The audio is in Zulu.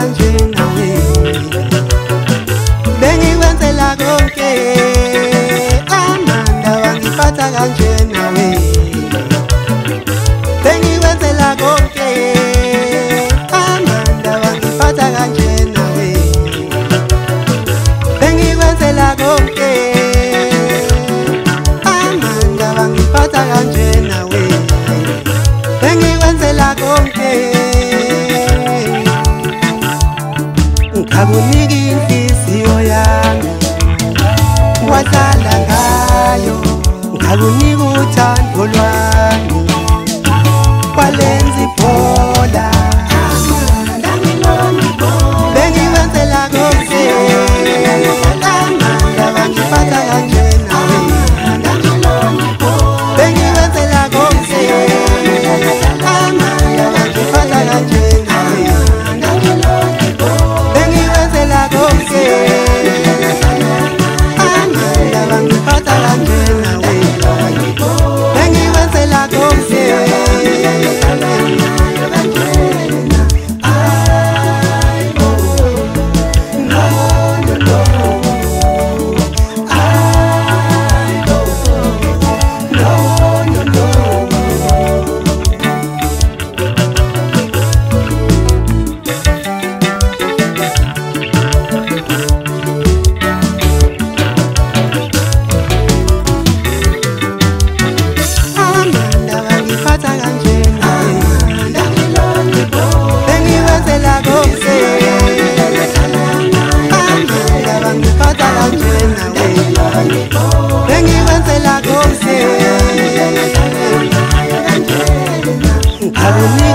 kanje nawe bengikwenzela konke Amanda wangiphatha kanje nawe bengikwenzela konke Amanda wangiphatha kanje nawe bengikwenzela konke Amanda wangiphatha kanje nawe bengikwenzela konke Ngikunika inhliziyo yami wahlala ngayo ngikunika uthando lwami walenza ibhola bengikwenzela konke Amanda wangiphatha kanje nawe bengikwenzela konke Amanda wangiphatha kanje nawe bengikwenzela konke Amanda wangiphatha kanje nawe bengikwenzela konke I